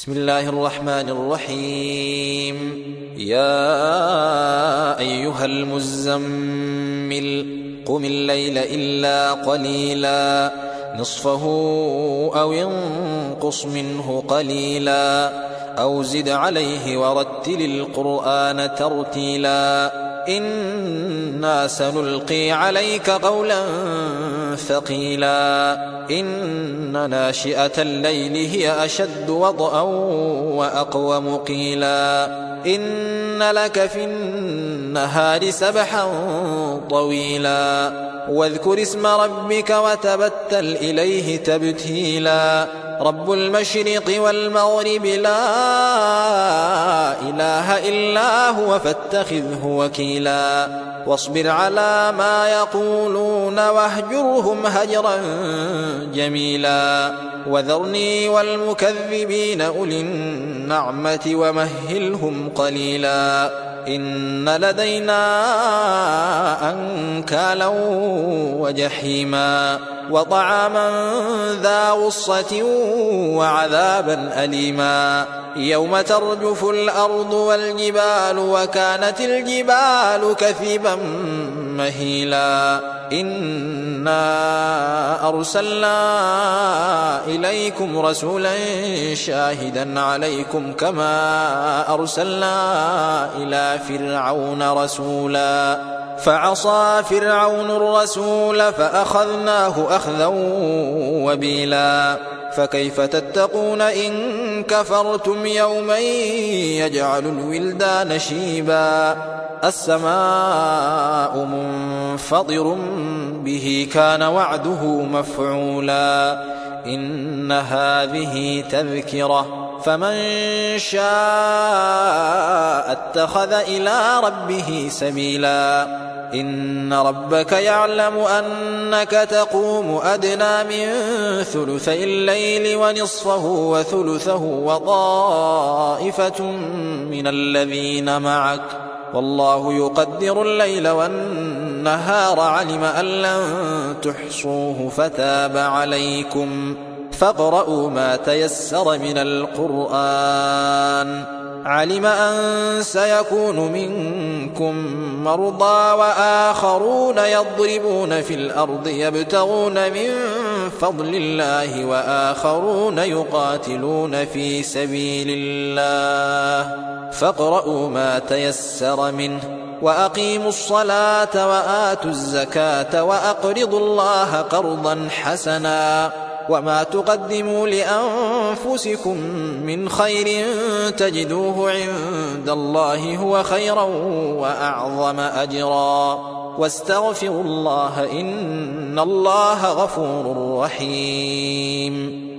بسم الله الرحمن الرحيم. يا أيها المزمل قم الليل إلا قليلا نصفه أو ينقص منه قليلا أو زد عليه ورتل القرآن ترتيلا إنا سنلقي عليك قولا ثقيلا إن ناشئة الليل هي أشد وطئا وأقوم قيلا إن لك في النهار سبحا طويلا واذكر اسم ربك وتبتل إليه تبتيلا رب المشرق والمغرب لا إله إلا هو فاتخذه وكيلا واصبر على ما يقولون واهجرهم هجرا جميلا وذرني والمكذبين أولي النعمة ومهلهم قليلا إن لدينا أنكالا وجحيما وطعاما ذا غصة وعذابا أليما يوم ترجف الأرض والجبال وكانت الجبال كثيبا مهيلا إنا أرسلنا إليكم رسولا شاهدا عليكم كما أرسلنا إلى فرعون رسولا فعصى فرعون الرسول فأخذناه أخذا وبيلا فكيف تتقون إن كفرتم يوما يجعل الولدان شيبا السماء منفطر به كان وعده مفعولا إن هذه تذكرة فمن شاء اتخذ إلى ربه سبيلا إن ربك يعلم أنك تقوم أدنى من ثلثي الليل ونصفه وثلثه وطائفة من الذين معك والله يقدر الليل والنهار علم أن لن تحصوه فتاب عليكم فاقرؤوا ما تيسر من القرآن علم أن سيكون منكم مرضى وآخرون يضربون في الأرض يبتغون من فضل الله وآخرون يقاتلون في سبيل الله فاقرؤوا ما تيسر منه وأقيموا الصلاة وآتوا الزكاة وأقرضوا الله قرضا حسنا وما تقدموا لأنفسكم من خير تجدوه عند الله هو خيرا وأعظم أجرا واستغفروا الله إن الله غفور رحيم.